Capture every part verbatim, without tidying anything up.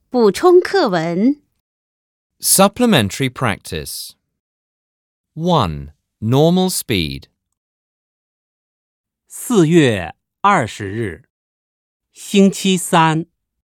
补充课文 Supplementary practice. one. Normal speed. 四月二十日，星期三。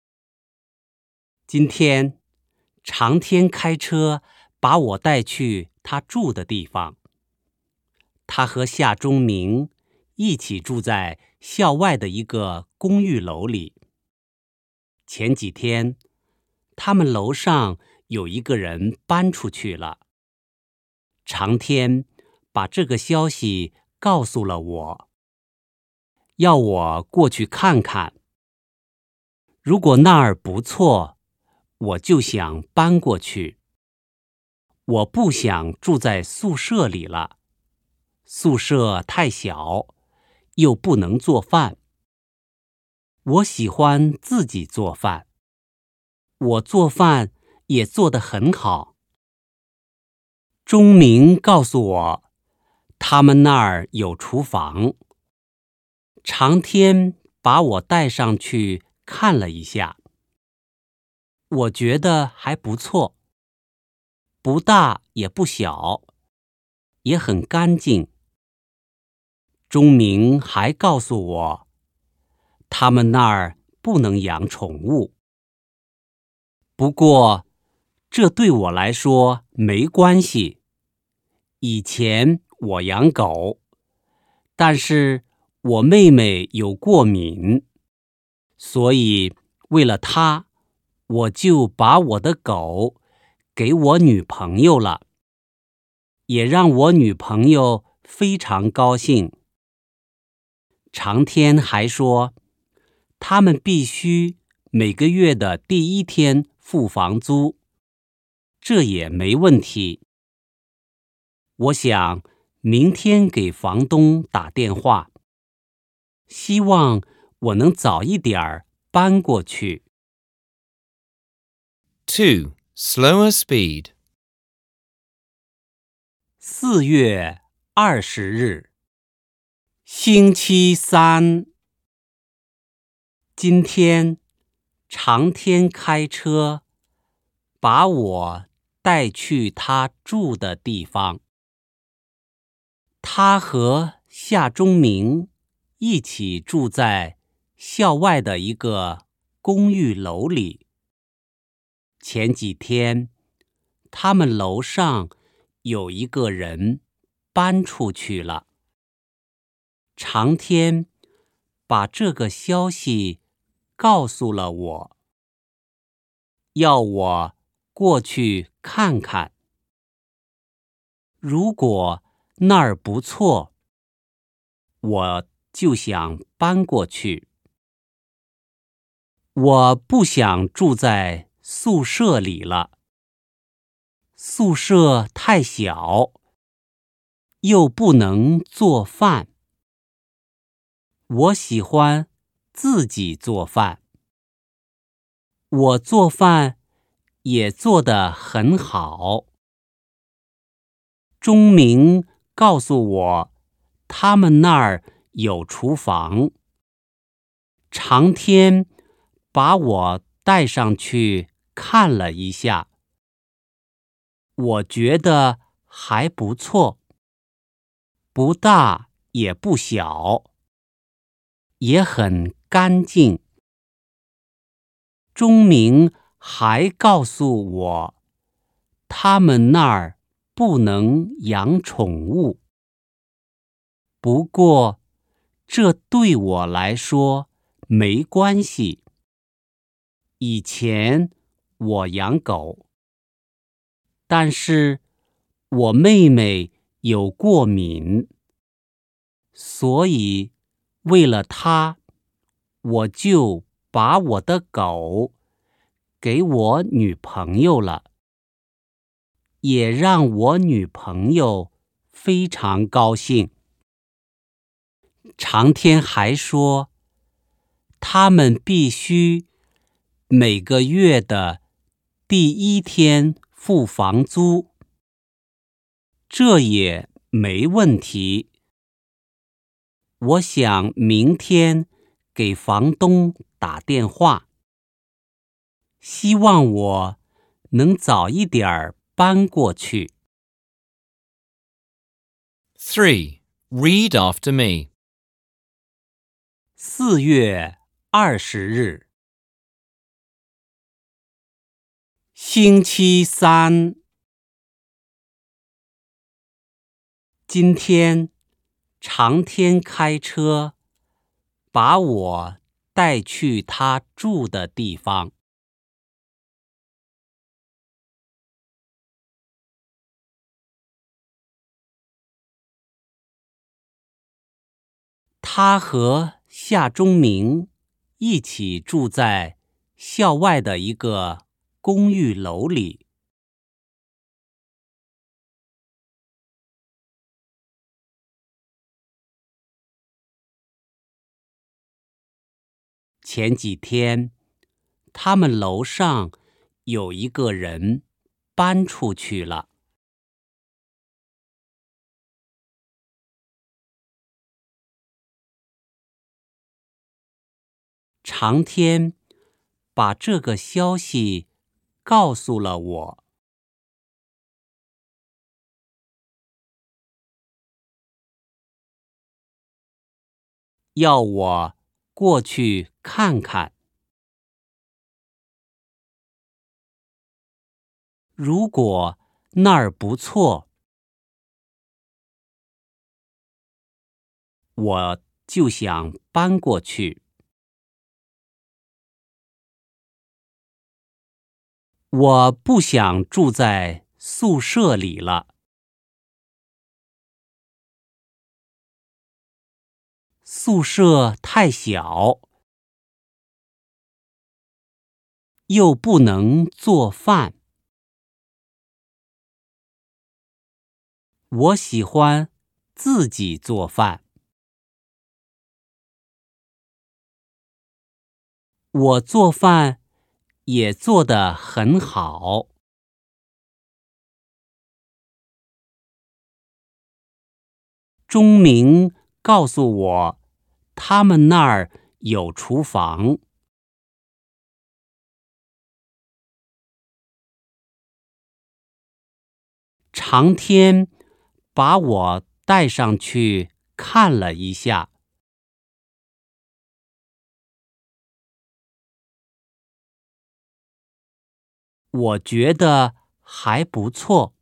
今天，长天开车把我带去他住的地方。他和夏忠明一起住在校外的一个公寓楼里。前几天，他们楼上有一个人搬出去了。长天把这个消息告诉了我，要我过去看看。如果那儿不错，我就想搬过去。我不想住在宿舍里了，宿舍太小，又不能做饭。我喜欢自己做饭，我做饭也做得很好。钟明告诉我，他们那儿有厨房。长天把我带上去看了一下，我觉得还不错，不大也不小，也很干净。钟明还告诉我，他们那儿不能养宠物。不过，这对我来说没关系。以前我养狗，但是我妹妹有过敏，所以为了她，我就把我的狗给我女朋友了，也让我女朋友非常高兴。长天还说，他们必须每个月的第一天付房租，这也没问题。我想明天给房东打电话，希望我能早一点儿搬过去。 two. Slower speed. 四月二十日，星期三。今天，长天开车把我带去他住的地方。他和夏忠明一起住在校外的一个公寓楼里。前几天，他们楼上有一个人搬出去了。长天把这个消息告诉了我，要我过去看看。如果那儿不错，我就想搬过去。我不想住在宿舍里了，宿舍太小，又不能做饭。我喜欢自己做饭，我做饭也做得很好。钟明告诉我，他们那儿有厨房。长天把我带上去看了一下，我觉得还不错，不大也不小，也很干净。钟明还告诉我，他们那儿不能养宠物。不过，这对我来说没关系。以前我养狗，但是我妹妹有过敏，所以为了她，我就把我的狗给我女朋友了，也让我女朋友非常高兴。长天还说，他们必须每个月的第一天付房租，这也没问题。我想明天给房东打电话， 希望我能早一点儿搬过去。 three. Read after me. 四月二十日，星期三。今天长天开车把我带去他住的地方。他和夏中明一起住在校外的一个公寓楼里。前几天，他们楼上有一个人搬出去了。长天把这个消息告诉了我。要我过去看看。如果那儿不错，我就想搬过去。我不想住在宿舍里了。宿舍太小，又不能做饭。我喜欢自己做饭。我做饭也做得很好。钟明告诉我，他们那儿有厨房。长天把我带上去看了一下。我觉得还不错。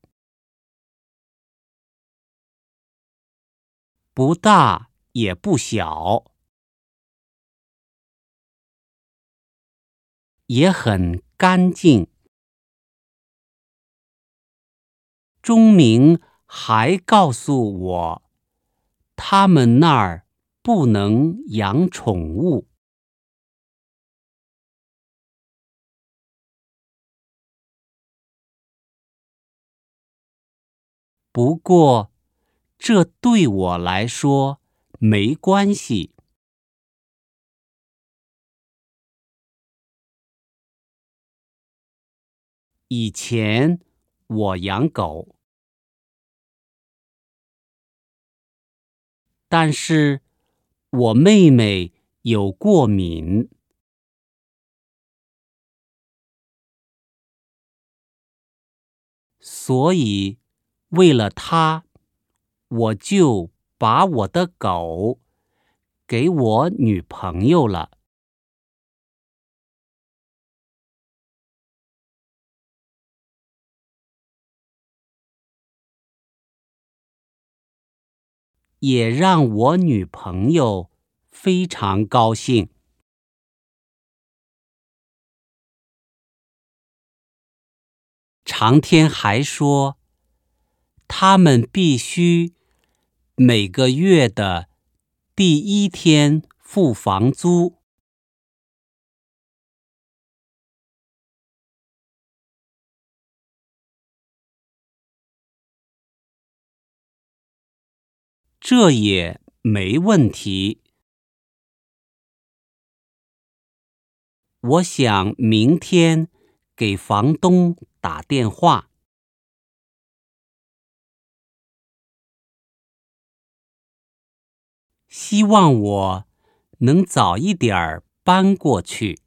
不大也不小，也很干净。钟明还告诉我，他们那儿不能养宠物。不过，这对我来说没关系。以前我养狗，但是我妹妹有过敏，所以为了她，我就把我的狗给我女朋友了。也让我女朋友非常高兴。长天还说，他们必须每个月的第一天付房租。这也没问题。我想明天给房东打电话。希望我能早一点儿搬过去。